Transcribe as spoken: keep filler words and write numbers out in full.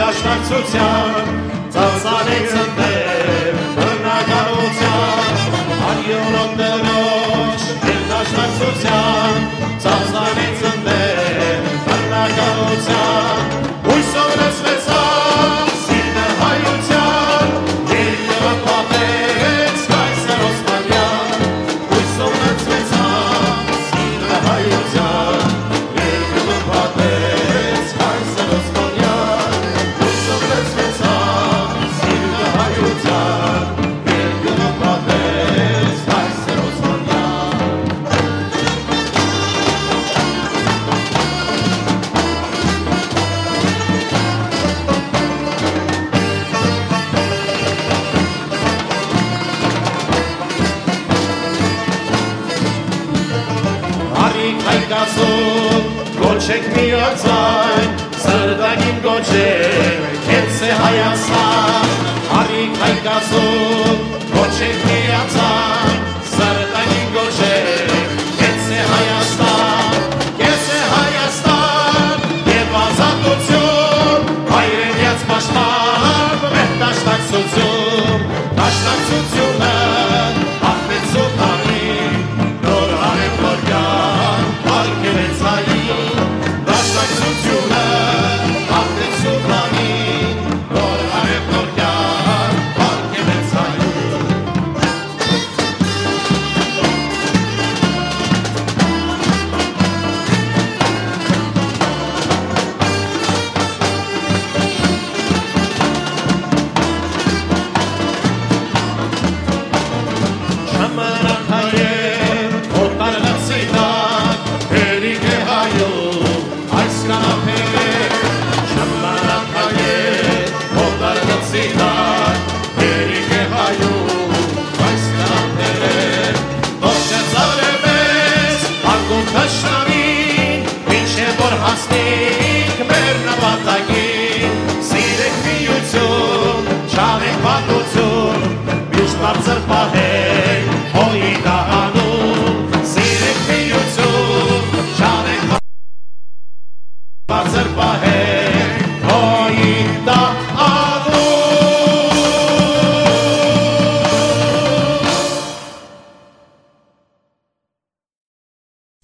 դաշնակցության, ծածանեց ընդեր բռնականության, արյունոտ դրոշ մեր դաշնակցության, ծածանեց ընդեր բռնականության, հույսով լցվեցավ սիրտը հայության, երկրը պատեց Կայսեր Օսմանյան, հույսով լցվեցավ սիրտը հայության, երկրը պատեց Կայսեր Օսմանյան, հույսով լցվեցավ սիրտը հայության, երկրը պատեց Կայսեր Օսմանյան։ Արիք հայկացում, գոչեք միացայն, սրտագին գոչեք, կեց է Հայաստան, արիք հայկացում, գոչեք միացայն, սրտագին գոչեք, կեց է Հայաստան, կեց է Հայաստան, և ազատություն, հայրենյաց պաշտպան, մեր դաշնակցություն, դաշնակցությունը, հաղթեց սուտանին, նոր հարև նորյան, արգելեց հային, դաշնակցությունը, հաղթեց սուտանին, նոր հարև նորյան, արգելեց հային։ Ժամանակ հայեր, օտար լծի տակ, հերիք է հայում, այս կանապեր, ժամանակ հայեր, օտար լծի տակ, հերիք է հայում, այս կանապեր, ողջեց արևես, արգում թշնամին, մինչև որ հասնենք մեր նպատակին,